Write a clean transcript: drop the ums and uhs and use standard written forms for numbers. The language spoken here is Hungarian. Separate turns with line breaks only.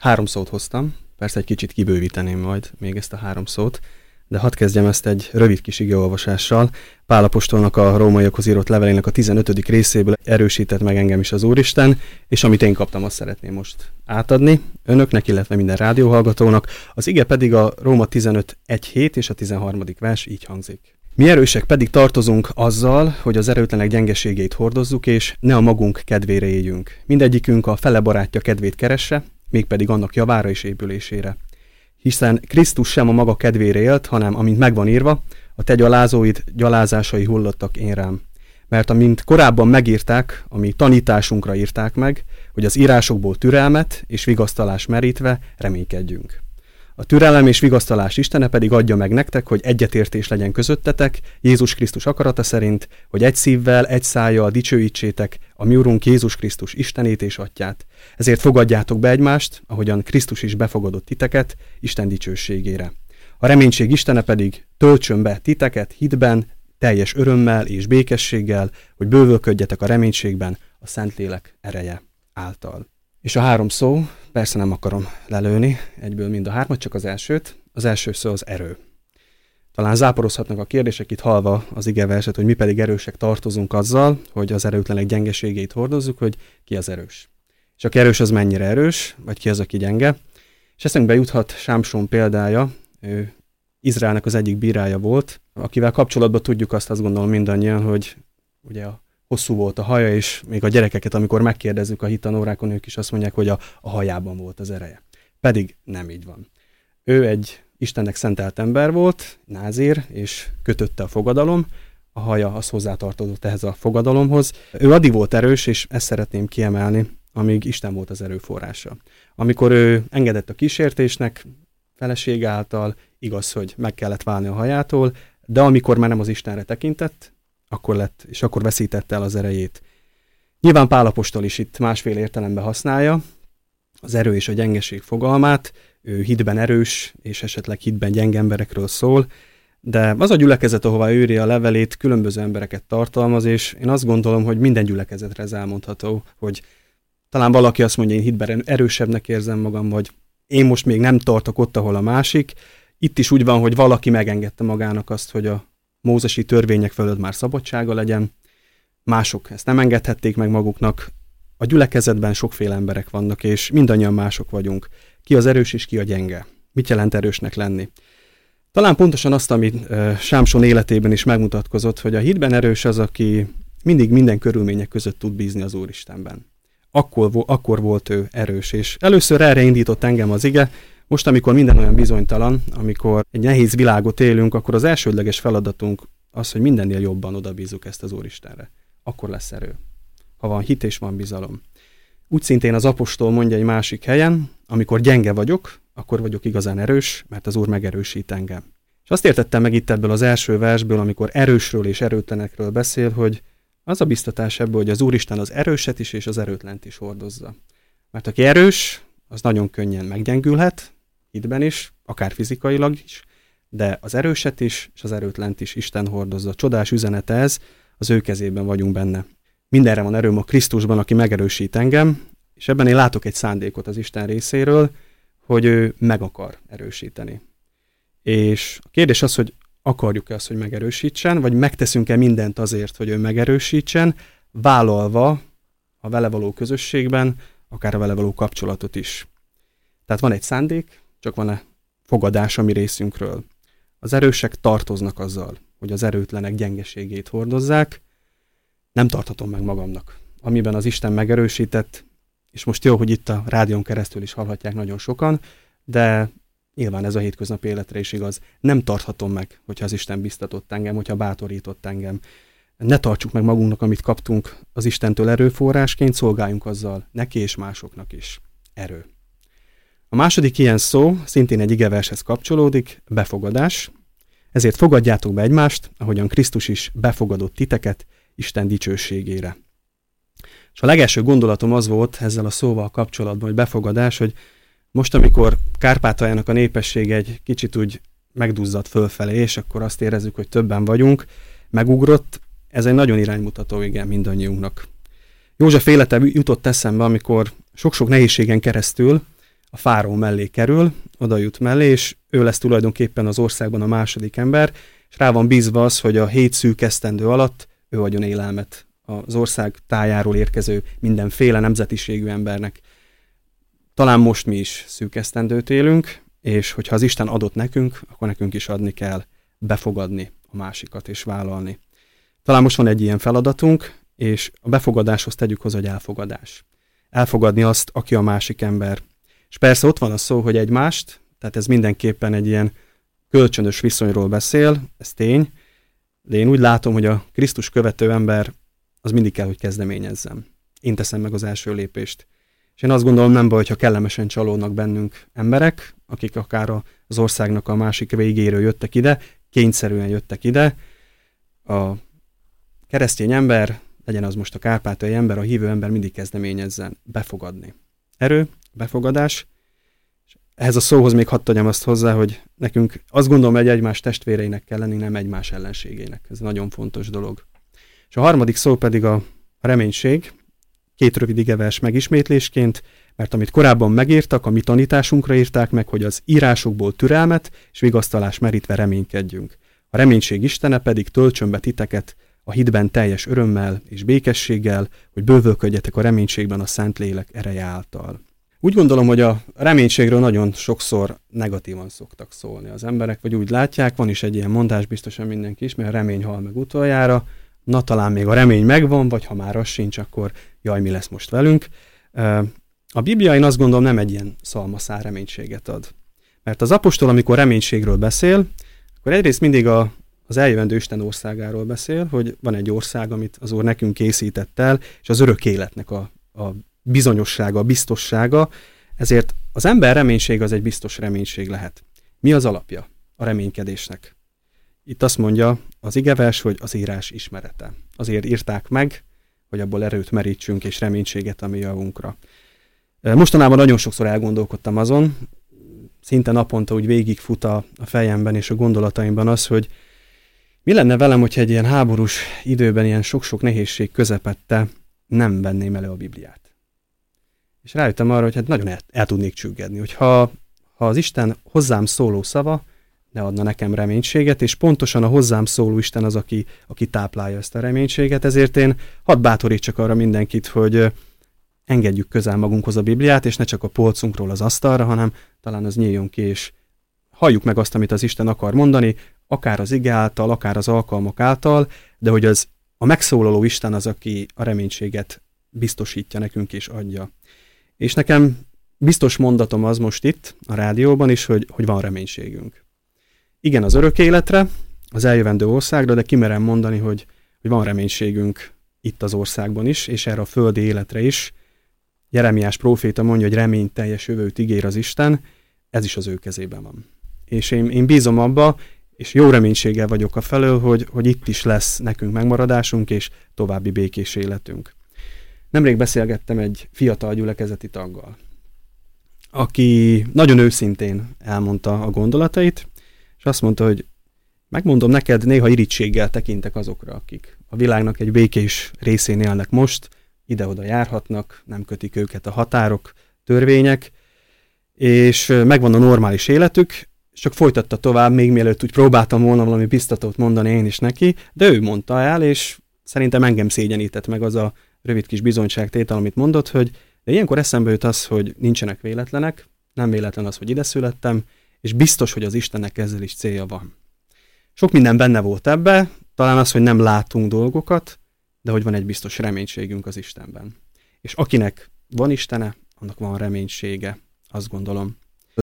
3 szót hoztam, persze egy kicsit kibővíteném majd még ezt a 3 szót, de hadd kezdjem ezt egy rövid kis igeolvasással. Pál apostolnak a rómaiakhoz írott levelének a 15. részéből erősített meg engem is az Úristen, és amit én kaptam, azt szeretném most átadni önöknek, illetve minden rádióhallgatónak. Az ige pedig a Róma 15:1-7 és a 13. vers így hangzik. Mi erősek pedig tartozunk azzal, hogy az erőtlenek gyengeségeit hordozzuk, és ne a magunk kedvére éljünk. Mindegyikünk a fele barátja kedvét keresse, mégpedig annak javára és épülésére. Hiszen Krisztus sem a maga kedvére élt, hanem amint megvan írva, a te gyalázóid gyalázásai hullottak én rám. Mert amint korábban megírták, ami tanításunkra írták meg, hogy az írásokból türelmet és vigasztalást merítve reménykedjünk. A türelem és vigasztalás Istene pedig adja meg nektek, hogy egyetértés legyen közöttetek, Jézus Krisztus akarata szerint, hogy egy szívvel, egy szájjal dicsőítsétek a mi Urunk Jézus Krisztus Istenét és Atyát. Ezért fogadjátok be egymást, ahogyan Krisztus is befogadott titeket, Isten dicsőségére. A reménység Istene pedig töltsön be titeket hitben, teljes örömmel és békességgel, hogy bővölködjetek a reménységben a Szentlélek ereje által. És a 3 szó, persze nem akarom lelőni egyből mind a 3, csak az elsőt. Az első szó az erő. Talán záporozhatnak a kérdések itt hallva az igeverset, hogy mi pedig erősek tartozunk azzal, hogy az erőtlenek gyengeségeit hordozzuk, hogy ki az erős. És aki erős, az mennyire erős, vagy ki az, aki gyenge. És eszünkbe juthat Sámson példája, ő Izraelnek az egyik bírája volt, akivel kapcsolatban tudjuk azt gondolom mindannyian, hogy ugye hosszú volt a haja, és még a gyerekeket, amikor megkérdezzük a hittanórákon, ők is azt mondják, hogy a hajában volt az ereje. Pedig nem így van. Ő egy Istennek szentelt ember volt, názír, és kötötte a fogadalom, a haja az hozzátartozott ehhez a fogadalomhoz. Ő addig volt erős, és ezt szeretném kiemelni, amíg Isten volt az erőforrása. Amikor ő engedett a kísértésnek, felesége által, igaz, hogy meg kellett válni a hajától, de amikor már nem az Istenre tekintett, akkor veszítette el az erejét. Nyilván Pál apostol is itt másfél értelemben használja az erő és a gyengeség fogalmát, ő hitben erős, és esetleg hitben gyenge emberekről szól, de az a gyülekezet, ahová ő írja a levelét, különböző embereket tartalmaz, és én azt gondolom, hogy minden gyülekezetre ez elmondható, hogy talán valaki azt mondja, én hitben erősebbnek érzem magam, vagy én most még nem tartok ott, ahol a másik. Itt is úgy van, hogy valaki megengedte magának azt, hogy a mózesi törvények fölött már szabadsága legyen. Mások ezt nem engedhették meg maguknak. A gyülekezetben sokféle emberek vannak, és mindannyian mások vagyunk. Ki az erős és ki a gyenge? Mit jelent erősnek lenni? Talán pontosan azt, ami Sámson életében is megmutatkozott, hogy a hitben erős az, aki mindig minden körülmények között tud bízni az Úristenben. Akkor volt ő erős, és először erre indított engem az ige. Most, amikor minden olyan bizonytalan, amikor egy nehéz világot élünk, akkor az elsődleges feladatunk az, hogy mindennél jobban odabízzuk ezt az Úristenre. Akkor lesz erő. Ha van hit és van bizalom. Úgy szintén az apostol mondja egy másik helyen, amikor gyenge vagyok, akkor vagyok igazán erős, mert az Úr megerősít engem. És azt értettem meg itt ebből az első versből, amikor erősről és erőtlenekről beszél, hogy az a biztatás ebből, hogy az Úristen az erőset is és az erőtlent is hordozza. Mert aki erős, az nagyon könnyen meggyengülhet, hitben is, akár fizikailag is, de az erőset is, és az erőtlent is Isten hordozza. Csodás üzenete ez, az ő kezében vagyunk benne. Mindenre van erőm a Krisztusban, aki megerősít engem, és ebben én látok egy szándékot az Isten részéről, hogy ő meg akar erősíteni. És a kérdés az, hogy akarjuk-e azt, hogy megerősítsen, vagy megteszünk-e mindent azért, hogy ő megerősítsen, vállalva a vele való közösségben, akár a vele való kapcsolatot is. Tehát van egy szándék, csak van-e fogadás a mi részünkről. Az erősek tartoznak azzal, hogy az erőtlenek gyengeségét hordozzák. Nem tarthatom meg magamnak. Amiben az Isten megerősített, és most jó, hogy itt a rádión keresztül is hallhatják nagyon sokan, de nyilván ez a hétköznapi életre is igaz. Nem tarthatom meg, hogyha az Isten biztatott engem, hogyha bátorított engem. Ne tartsuk meg magunknak, amit kaptunk az Istentől erőforrásként, szolgáljunk azzal neki és másoknak is. Erő. A második ilyen szó szintén egy igevershez kapcsolódik, befogadás. Ezért fogadjátok be egymást, ahogyan Krisztus is befogadott titeket Isten dicsőségére. És a legelső gondolatom az volt ezzel a szóval kapcsolatban, hogy befogadás, hogy most, amikor Kárpátaljának a népessége egy kicsit úgy megduzzadt fölfelé, és akkor azt érezzük, hogy többen vagyunk, megugrott, ez egy nagyon iránymutató ige mindannyiunknak. József élete jutott eszembe, amikor sok-sok nehézségen keresztül a fáraó mellé kerül, oda jut mellé, és ő lesz tulajdonképpen az országban a második ember, és rá van bízva az, hogy a 7 szűk esztendő alatt ő adjon élelmet az ország tájáról érkező mindenféle nemzetiségű embernek. Talán most mi is szűk esztendőt élünk, és hogyha az Isten adott nekünk, akkor nekünk is adni kell, befogadni a másikat és vállalni. Talán most van egy ilyen feladatunk, és a befogadáshoz tegyük hozzá, hogy elfogadás. Elfogadni azt, aki a másik ember. És persze ott van a szó, hogy egymást, tehát ez mindenképpen egy ilyen kölcsönös viszonyról beszél, ez tény, de én úgy látom, hogy a Krisztus követő ember az mindig kell, hogy kezdeményezzem. Én teszem meg az első lépést. És én azt gondolom, nem baj, hogyha kellemesen csalódnak bennünk emberek, akik akár az országnak a másik végéről jöttek ide, kényszerűen jöttek ide. A keresztény ember, legyen az most a kárpátaljai ember, a hívő ember mindig kezdeményezzen befogadni. Erő, befogadás. És ehhez a szóhoz még hadd tegyem azt hozzá, hogy nekünk azt gondolom, hogy egymás testvéreinek kell lenni, nem egymás ellenségének. Ez nagyon fontos dolog. És a harmadik szó pedig a reménység. 2 rövid igevers megismétlésként, mert amit korábban megírtak, a mi tanításunkra írták meg, hogy az írásokból türelmet és vigasztalást merítve reménykedjünk. A reménység Istene pedig töltsön be titeket a hitben teljes örömmel és békességgel, hogy bővölködjetek a reménységben a Szentlélek ereje által. Úgy gondolom, hogy a reménységről nagyon sokszor negatívan szoktak szólni az emberek, vagy úgy látják, van is egy ilyen mondás, biztosan mindenki ismer, a remény hal meg utoljára, na talán még a remény megvan, vagy ha már az sincs, akkor jaj, mi lesz most velünk. A Biblia, én azt gondolom, nem egy ilyen szalmaszál reménységet ad. Mert az apostol, amikor reménységről beszél, akkor egyrészt mindig az eljövendő Isten országáról beszél, hogy van egy ország, amit az Úr nekünk készített el, és az örök életnek a bizonyossága, a biztossága, ezért az ember reménység az egy biztos reménység lehet. Mi az alapja a reménykedésnek? Itt azt mondja az igevers, hogy az írás ismerete. Azért írták meg, hogy abból erőt merítsünk és reménységet a mi javunkra. Mostanában nagyon sokszor elgondolkodtam azon, szinte naponta úgy végigfut a fejemben és a gondolataimban az, hogy mi lenne velem, hogyha egy ilyen háborús időben, ilyen sok-sok nehézség közepette nem venném elő a Bibliát. És rájöttem arra, hogy hát nagyon el tudnék csüggedni, hogy ha az Isten hozzám szóló szava ne adna nekem reménységet, és pontosan a hozzám szóló Isten az, aki táplálja ezt a reménységet, ezért én hadd bátorítsak arra mindenkit, hogy engedjük közel magunkhoz a Bibliát, és ne csak a polcunkról az asztalra, hanem talán az nyíljon ki, és halljuk meg azt, amit az Isten akar mondani, akár az ige által, akár az alkalmak által, de hogy a megszólaló Isten az, aki a reménységet biztosítja nekünk és adja. És nekem biztos mondatom az most itt, a rádióban is, hogy van reménységünk. Igen, az örök életre, az eljövendő országra, de kimerem mondani, hogy van reménységünk itt az országban is, és erre a földi életre is. Jeremiás próféta mondja, hogy reményteljes jövőt ígér az Isten, ez is az ő kezében van. És én bízom abba, és jó reménységgel vagyok afelől, hogy itt is lesz nekünk megmaradásunk, és további békés életünk. Nemrég beszélgettem egy fiatal gyülekezeti taggal, aki nagyon őszintén elmondta a gondolatait, és azt mondta, hogy megmondom neked, néha irítséggel tekintek azokra, akik a világnak egy békés részén élnek most, ide-oda járhatnak, nem kötik őket a határok, törvények, és megvan a normális életük, és csak folytatta tovább, még mielőtt úgy próbáltam volna valami biztatót mondani én is neki, de ő mondta el, és szerintem engem szégyenített meg az a rövid kis bizonyságtétel, amit mondott, hogy de ilyenkor eszembe jut az, hogy nincsenek véletlenek, nem véletlen az, hogy ide születtem, és biztos, hogy az Istennek ezzel is célja van. Sok minden benne volt ebbe, talán az, hogy nem látunk dolgokat, de hogy van egy biztos reménységünk az Istenben. És akinek van Istene, annak van reménysége, azt gondolom.